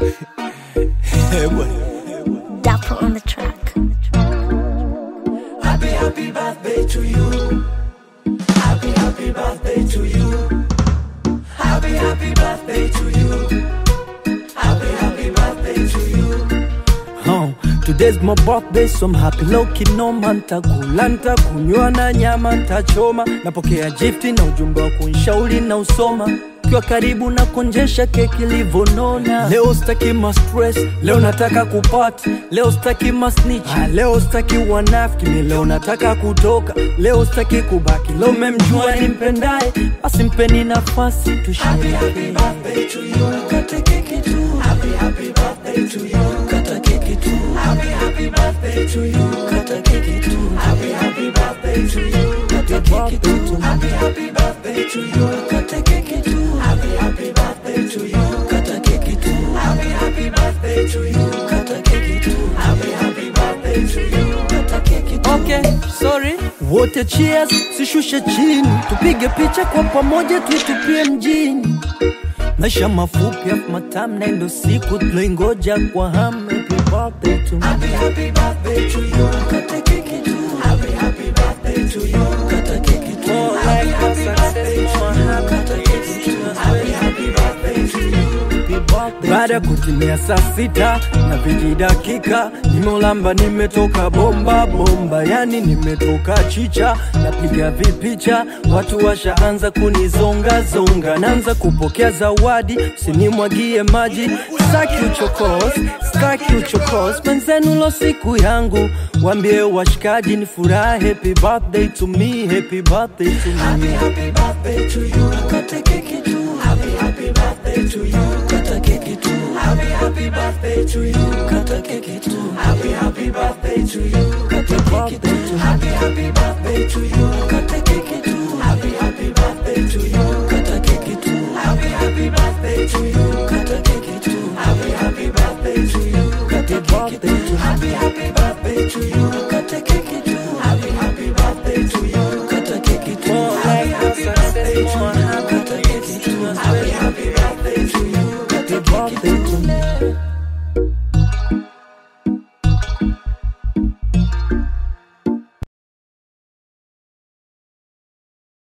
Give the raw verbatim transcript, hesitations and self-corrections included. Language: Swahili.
Hey boy. Dapper on the track. Happy, happy birthday to you. Happy, happy birthday to you. Happy, happy birthday to you. Happy, happy birthday to you. Oh, today's my birthday, so I'm happy. Loki no manta kulanta kunywa na nyama ntachoma. Napokea gifti na ujumbe wa kunishauri na usoma. Kwa karibu na konjesha keki livonona. Leo staki ma stress, leo nataka kupati. Leo staki ma snitch, ah, leo staki wanafiki. Leo nataka kutoka, leo staki kubaki. Leo memjua nimpendaye, basi mpeni nafasi tushare. Happy, happy birthday to you. Kata keki tu. Happy, happy birthday to you. Kata keki tu. Happy, happy birthday to you. Kata keki tu. Happy, happy birthday to you. Kata keki tu. Happy, happy birthday to you. Kata keki tu. Happy, happy birthday to you. Kata keki tu. Happy, happy birthday to you. Kata keki tu. Happy, happy birthday to you. Kata keki tu. Okay, sorry. Wote cheers, sishushe chini. Tupige picha kwa pamoja tutupie mjini. Maisha mafupi hapo matamu na ndo siku tuloingoja kwa hamu. Happy birthday to me. Happy, happy birthday to you. Kata keki tu. Happy, happy birthday to you. Kata keki tu. Happy, happy birthday to you. Kata keki tu. Happy, happy birthday to you. Baada kutimia saa sita na viji dakika, nimeulamba nimetoka bomba bomba, yani nimetoka chicha. Napiga vipicha, watu washaanza kunizonga zonga. Naanza kupokea zawadi, usinimwagie maji. Staki uchokos, staki uchokos. Penzenu lo siku yangu, wambie washikaji ni furaha. Happy birthday to me, happy birthday to me. Happy, happy birthday to you. Kata keki tu. Happy, happy birthday to you. Kata keki tu. Happy, happy birthday to you. Kata keki tu. Happy, happy birthday to you. Kata keki tu. Happy, happy birthday to you. Kata keki tu. Happy, happy birthday to you. Kata keki tu. Happy, happy birthday to you. Kata keki tu. Happy, happy birthday to you. Kata keki tu. Happy, happy birthday to you. Kata keki tu. Happy, happy birthday to you. Kata keki tu. Happy, happy birthday to you. Kata keki tu. Happy, happy birthday to you. Kata keki tu.